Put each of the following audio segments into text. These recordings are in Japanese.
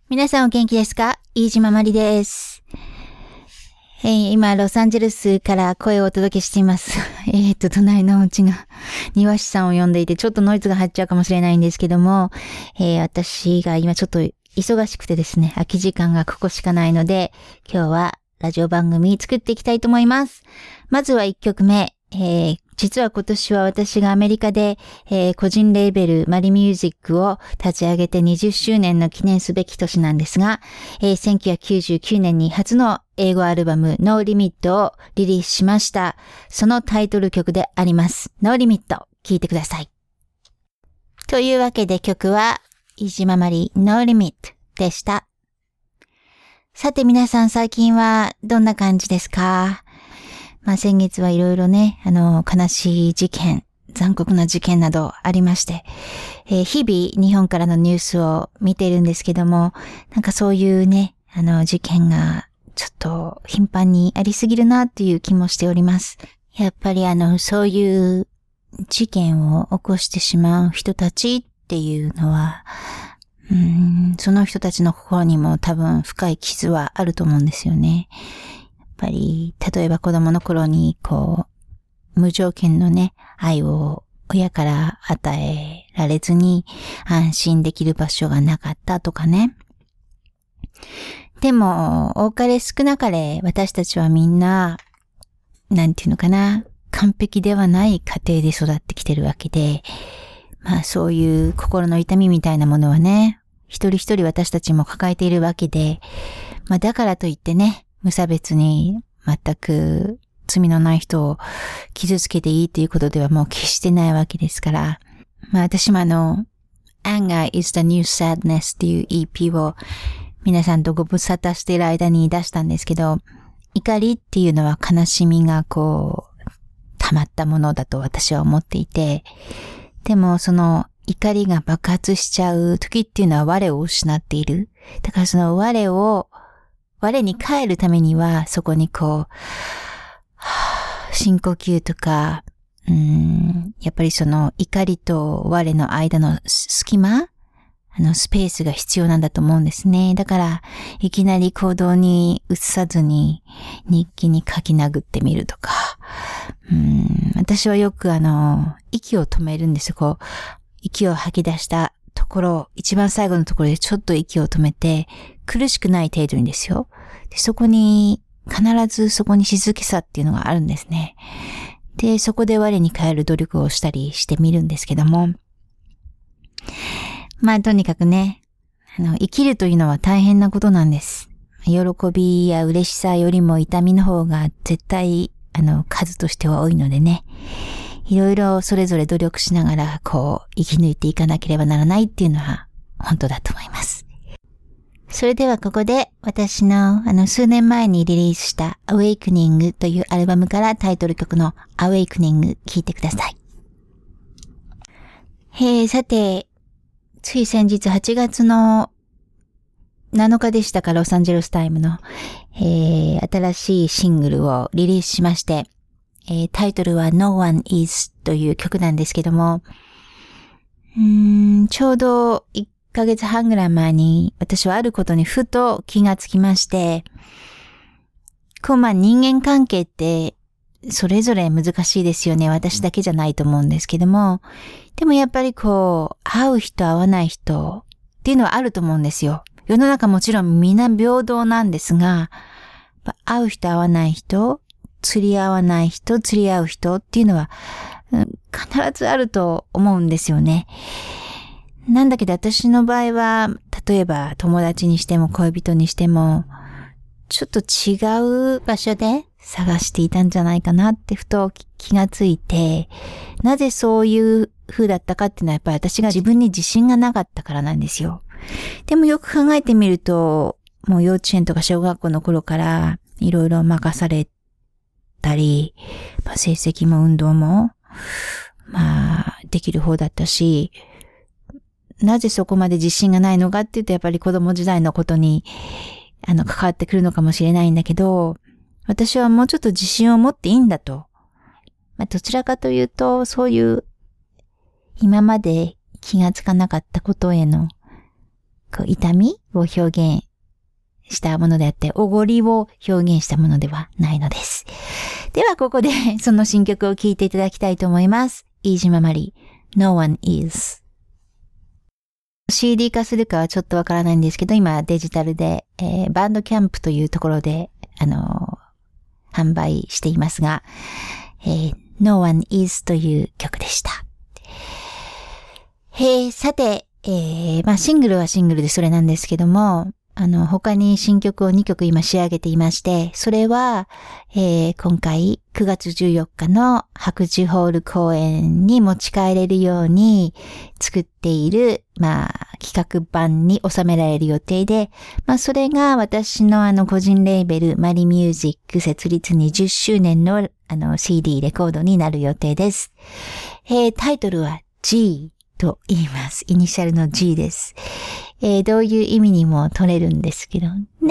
皆さんお元気ですか？飯島まりです。今、ロサンゼルスから声をお届けしています。隣のお家が庭師さんを呼んでいて、ちょっとノイズが入っちゃうかもしれないんですけども、私が今ちょっと忙しくてですね、空き時間がここしかないので、今日はラジオ番組作っていきたいと思います。まずは1曲目。実は今年は私がアメリカで、個人レーベルマリミュージックを立ち上げて20周年の記念すべき年なんですが、1999年に初の英語アルバム No Limit をリリースしました。そのタイトル曲であります。No Limit 聴いてください。というわけで曲は飯島まり No Limit でした。さて皆さん最近はどんな感じですか？先月はいろいろね、悲しい事件、残酷な事件などありまして、日々日本からのニュースを見ているんですけども、なんかそういうね、事件がちょっと頻繁にありすぎるなっていう気もしております。やっぱりそういう事件を起こしてしまう人たちっていうのは、その人たちの心にも多分深い傷はあると思うんですよね。やっぱり、例えば子供の頃に無条件のね、愛を親から与えられずに安心できる場所がなかったとかね。でも、多かれ少なかれ私たちはみんな、なんていうのかな、完璧ではない家庭で育ってきてるわけで、そういう心の痛みみたいなものはね、一人一人私たちも抱えているわけで、だからといってね、無差別に全く罪のない人を傷つけていいということではもう決してないわけですから。私もAnger is the New Sadness っていう EP を皆さんとご無沙汰している間に出したんですけど、怒りっていうのは悲しみが溜まったものだと私は思っていて、でもその怒りが爆発しちゃう時っていうのは我を失っている。だからその我に帰るためには、そこに深呼吸とか、やっぱりその怒りと我の間の隙間、スペースが必要なんだと思うんですね。だから、いきなり行動に移さずに、日記に書き殴ってみるとか、私はよく息を止めるんですよ。息を吐き出したところ、一番最後のところでちょっと息を止めて、苦しくない程度にですよ。で、必ずそこに静けさっていうのがあるんですね。で、そこで我に返る努力をしたりしてみるんですけども。とにかくね、生きるというのは大変なことなんです。喜びや嬉しさよりも痛みの方が絶対、数としては多いのでね。いろいろそれぞれ努力しながら、生き抜いていかなければならないっていうのは本当だと思います。それではここで私の数年前にリリースした Awakening というアルバムからタイトル曲の Awakening 聴いてください。さて、つい先日8月の7日でしたか、ロサンゼルスタイムの、新しいシングルをリリースしまして、タイトルは No One Is という曲なんですけども、ちょうど1ヶ月半ぐらい前に私はあることにふと気がつきまして、人間関係ってそれぞれ難しいですよね。私だけじゃないと思うんですけども、でもやっぱり会う人会わない人っていうのはあると思うんですよ。世の中もちろんみんな平等なんですが、会う人会わない人、釣り合わない人、釣り合う人っていうのは、必ずあると思うんですよね。なんだけど私の場合は、例えば友達にしても恋人にしても、ちょっと違う場所で探していたんじゃないかなってふと気がついて、なぜそういう風だったかっていうのはやっぱり私が自分に自信がなかったからなんですよ。でもよく考えてみると、もう幼稚園とか小学校の頃からいろいろ任されたり、成績も運動も、できる方だったし、なぜそこまで自信がないのかっていうとやっぱり子供時代のことに関わってくるのかもしれないんだけど、私はもうちょっと自信を持っていいんだと。どちらかというとそういう今まで気がつかなかったことへの痛みを表現したものであって、おごりを表現したものではないのです。ではここでその新曲を聴いていただきたいと思います。飯島まり、No One Is。CD 化するかはちょっとわからないんですけど、今デジタルで、バンドキャンプというところで、販売していますが、No One Is という曲でした。さて、シングルはシングルでそれなんですけども、他に新曲を2曲今仕上げていまして、それは、今回9月14日の白磁ホール公演に持ち帰れるように作っている、企画版に収められる予定で、それが私の個人レーベルマリミュージック設立20周年のCD レコードになる予定です。タイトルは G と言います。イニシャルの G です。どういう意味にも取れるんですけどね。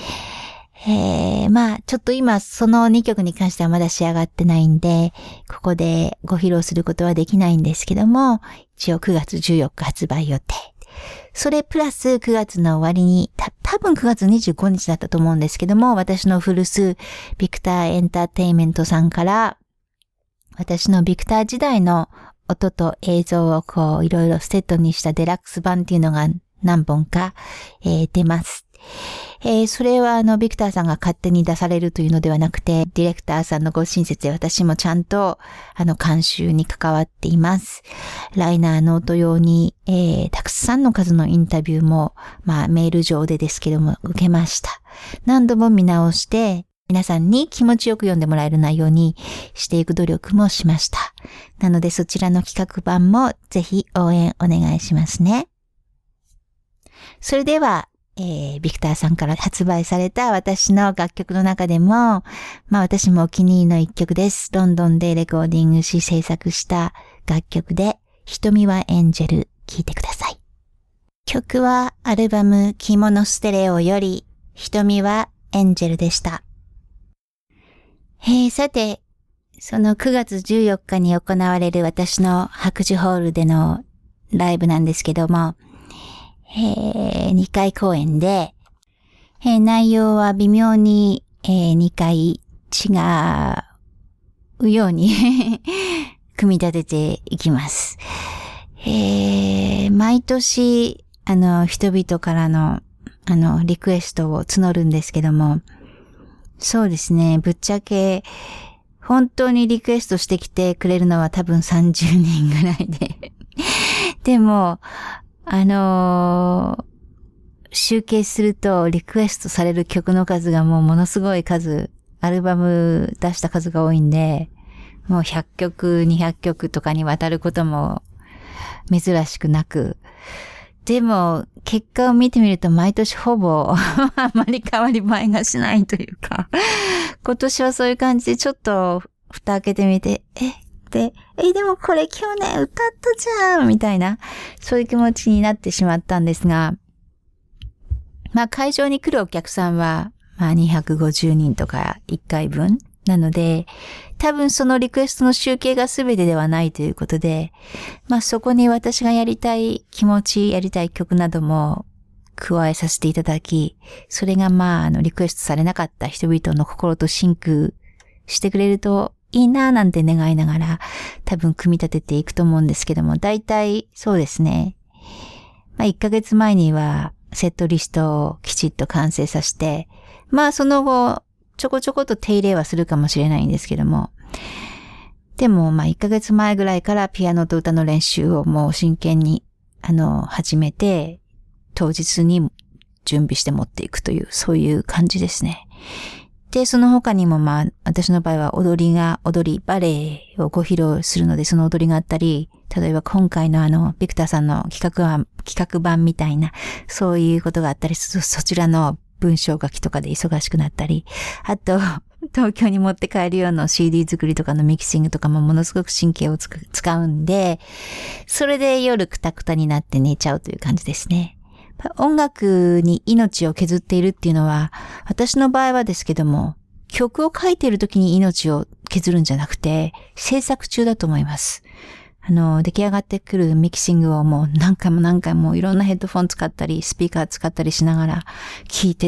ちょっと今その2曲に関してはまだ仕上がってないんで、ここでご披露することはできないんですけども、一応9月14日発売予定。それプラス9月の終わりに、多分9月25日だったと思うんですけども、私の古巣、ビクターエンターテインメントさんから、私のビクター時代の音と映像をいろいろセットにしたデラックス版っていうのが何本か、出ます。それはビクターさんが勝手に出されるというのではなくて、ディレクターさんのご親切で私もちゃんと監修に関わっています。ライナーノート用に、たくさんの数のインタビューも、メール上でですけども受けました。何度も見直して、皆さんに気持ちよく読んでもらえる内容にしていく努力もしました。なのでそちらの企画版もぜひ応援お願いしますね。それでは、ビクターさんから発売された私の楽曲の中でも、私もお気に入りの一曲です。ロンドンでレコーディングし制作した楽曲で、瞳はエンジェル、聴いてください。曲はアルバム着物ステレオより、瞳はエンジェルでした。さて、その9月14日に行われる私の白磁ホールでのライブなんですけども、2回公演で、内容は微妙に、2回違うように組み立てていきます。毎年、人々からの、リクエストを募るんですけども、そうですね、ぶっちゃけ、本当にリクエストしてきてくれるのは多分30人ぐらいで。でも、集計するとリクエストされる曲の数がものすごい数、アルバム出した数が多いんで、もう100曲、200曲とかにわたることも珍しくなく、でも結果を見てみると毎年ほぼあまり変わり映えがしないというか、今年はそういう感じでちょっと蓋開けてみて、でもこれ今日ね、歌ったじゃんみたいな、そういう気持ちになってしまったんですが、会場に来るお客さんは、250人とか1回分なので、多分そのリクエストの集計が全てではないということで、そこに私がやりたい気持ち、やりたい曲なども加えさせていただき、それがリクエストされなかった人々の心とシンクしてくれるといいなぁなんて願いながら多分組み立てていくと思うんですけども、だいたいそうですね。1ヶ月前にはセットリストをきちっと完成させて、その後ちょこちょこと手入れはするかもしれないんですけども、でも1ヶ月前ぐらいからピアノと歌の練習をもう真剣に始めて、当日に準備して持っていくという、そういう感じですね。で、その他にも私の場合は踊り、バレエをご披露するので、その踊りがあったり、例えば今回のビクターさんの企画版みたいな、そういうことがあったりすると、そちらの文章書きとかで忙しくなったり、あと、東京に持って帰るような CD 作りとかのミキシングとかもものすごく神経を使うんで、それで夜クタクタになって寝ちゃうという感じですね。音楽に命を削っているっていうのは、私の場合はですけども、曲を書いている時に命を削るんじゃなくて、制作中だと思います。 出来上がってくるミキシングをもう何回もいろんなヘッドフォン使ったり、スピーカー使ったりしながら聞いてって、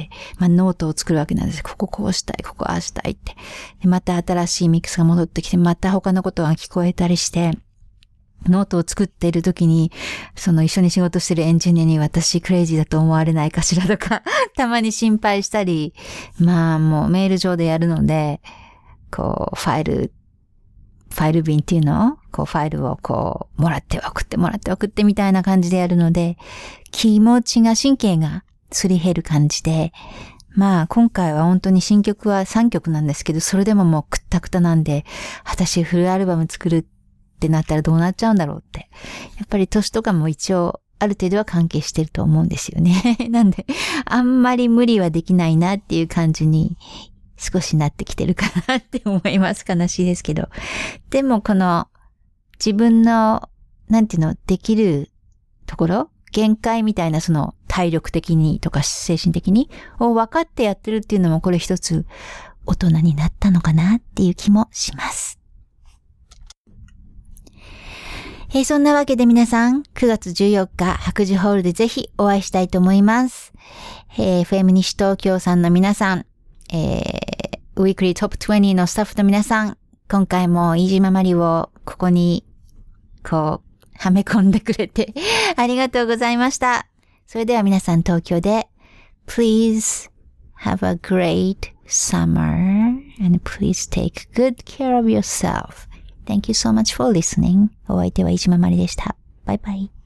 ノートを作るわけなんです。こここうしたい、ここああしたいって。で、また新しいミックスが戻ってきて、また他のことが聞こえたりして、ノートを作っている時に、一緒に仕事してるエンジニアに私クレイジーだと思われないかしらとか、たまに心配したり、もうメール上でやるので、ファイル便っていうのを、ファイルをもらって送ってみたいな感じでやるので、神経がすり減る感じで、今回は本当に新曲は3曲なんですけど、それでももうくったくたなんで、私フルアルバム作るってなったらどうなっちゃうんだろうって。やっぱり年とかも一応、ある程度は関係してると思うんですよね。なんで、あんまり無理はできないなっていう感じに、少しなってきてるかなって思います。悲しいですけど。でも自分の、できるところ、限界みたいな体力的にとか精神的にを分かってやってるっていうのもこれ一つ大人になったのかなっていう気もします。そんなわけで皆さん、9月14日、白磁ホールでぜひお会いしたいと思います。FM 西東京さんの皆さん、ウィークリートップ20のスタッフの皆さん、今回もイージーママリをここに、はめ込んでくれてありがとうございました。それでは皆さん東京で、Please have a great summer and please take good care of yourself. Thank you so much for listening. お相手はイージーママリでした。バイバイ。